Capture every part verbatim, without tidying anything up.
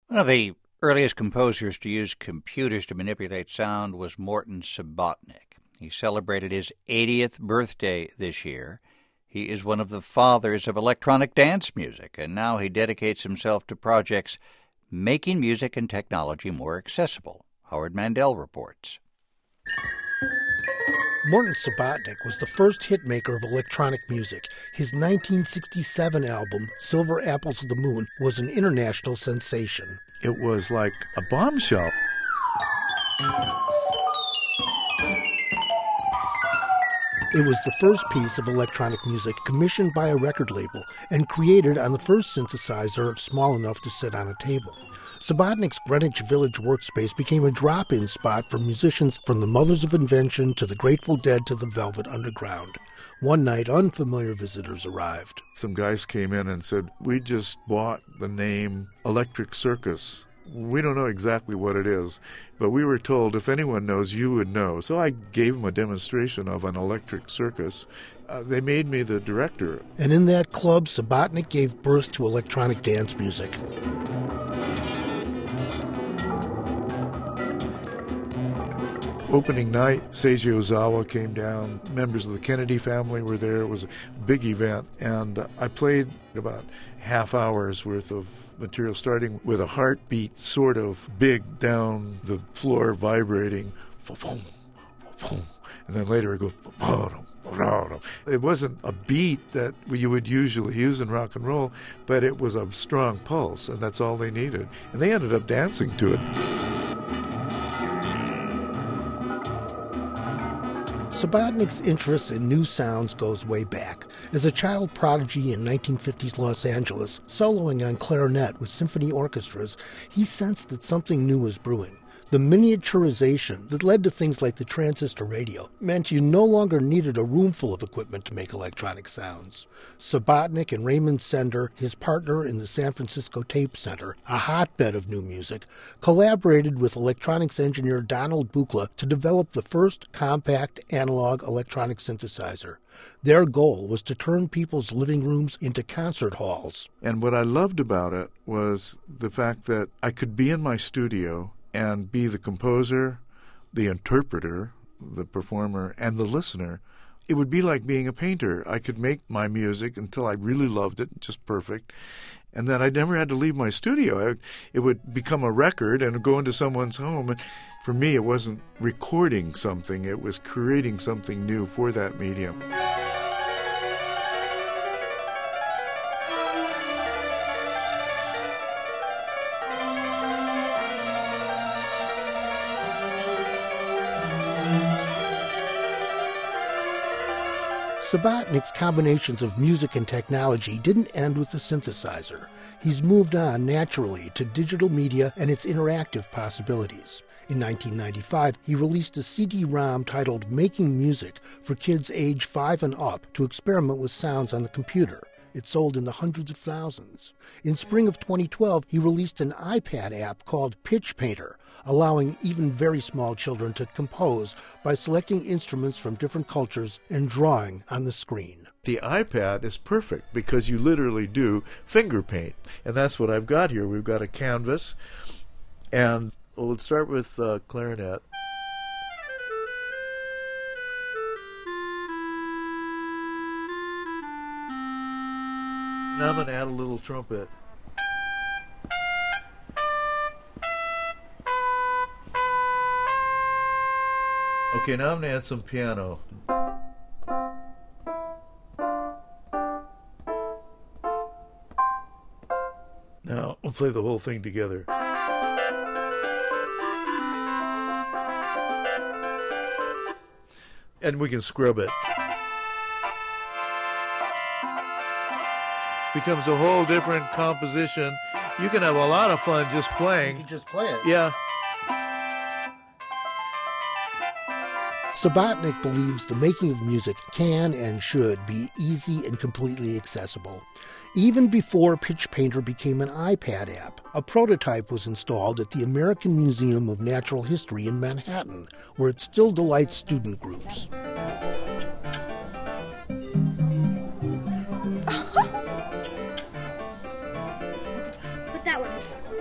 One of the earliest composers to use computers to manipulate sound was Morton Subotnick. He celebrated his eightieth birthday this year. He is one of the fathers of electronic dance music, and now he dedicates himself to projects making music and technology more accessible. Howard Mandel reports. Morton Subotnick was the first hitmaker of electronic music. His nineteen sixty-seven album, Silver Apples of the Moon, was an international sensation. It was like a bombshell. It was the first piece of electronic music commissioned by a record label and created on the first synthesizer small enough to sit on a table. Subotnick's Greenwich Village workspace became a drop-in spot for musicians from the Mothers of Invention to the Grateful Dead to the Velvet Underground. One night, unfamiliar visitors arrived. Some guys came in and said, "We just bought the name Electric Circus. We don't know exactly what it is, but we were told if anyone knows, you would know." So I gave them a demonstration of an electric circus. Uh, they made me the director. And in that club, Subotnick gave birth to electronic dance music. Opening night, Seiji Ozawa came down. Members of the Kennedy family were there. It was a big event. And I played about half hour's worth of material, starting with a heartbeat sort of big down the floor vibrating. And then later it goes. It wasn't a beat that you would usually use in rock and roll, but it was a strong pulse, and that's all they needed. And they ended up dancing to it. Subotnick's interest in new sounds goes way back. As a child prodigy in nineteen fifties Los Angeles, soloing on clarinet with symphony orchestras, he sensed that something new was brewing. The miniaturization that led to things like the transistor radio meant you no longer needed a room full of equipment to make electronic sounds. Subotnick and Raymond Sender, his partner in the San Francisco Tape Center, a hotbed of new music, collaborated with electronics engineer Donald Buchla to develop the first compact analog electronic synthesizer. Their goal was to turn people's living rooms into concert halls. And what I loved about it was the fact that I could be in my studio and be the composer, the interpreter, the performer, and the listener. It would be like being a painter. I could make my music until I really loved it, just perfect, and then I never had to leave my studio. I, it would become a record and go into someone's home. And for me, it wasn't recording something. It was creating something new for that medium. Subotnick's combinations of music and technology didn't end with the synthesizer. He's moved on naturally to digital media and its interactive possibilities. In nineteen ninety-five, he released a C D ROM titled Making Music for kids age five and up to experiment with sounds on the computer. It sold in the hundreds of thousands. In spring of twenty twelve, he released an iPad app called Pitch Painter, allowing even very small children to compose by selecting instruments from different cultures and drawing on the screen. The iPad is perfect because you literally do finger paint. And that's what I've got here. We've got a canvas. And we'll start with uh, clarinet. Now I'm going to add a little trumpet. Okay, now I'm going to add some piano. Now we'll play the whole thing together. And we can scrub it. Becomes a whole different composition. You can have a lot of fun just playing. You can just play it. Yeah. Subotnick believes the making of music can and should be easy and completely accessible. Even before Pitch Painter became an iPad app, a prototype was installed at the American Museum of Natural History in Manhattan, where it still delights student groups.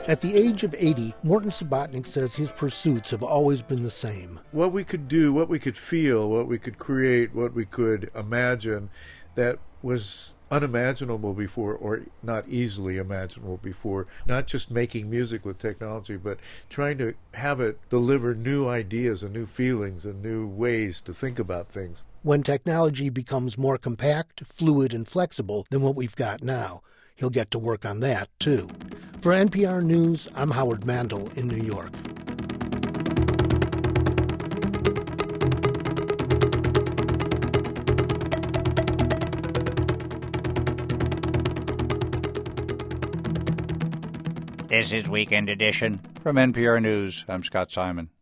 At the age of eighty, Morton Subotnick says his pursuits have always been the same. What we could do, what we could feel, what we could create, what we could imagine that was unimaginable before, or not easily imaginable before. Not just making music with technology, but trying to have it deliver new ideas and new feelings and new ways to think about things. When technology becomes more compact, fluid, and flexible than what we've got now, he'll get to work on that, too. For N P R News, I'm Howard Mandel in New York. This is Weekend Edition. From N P R News, I'm Scott Simon.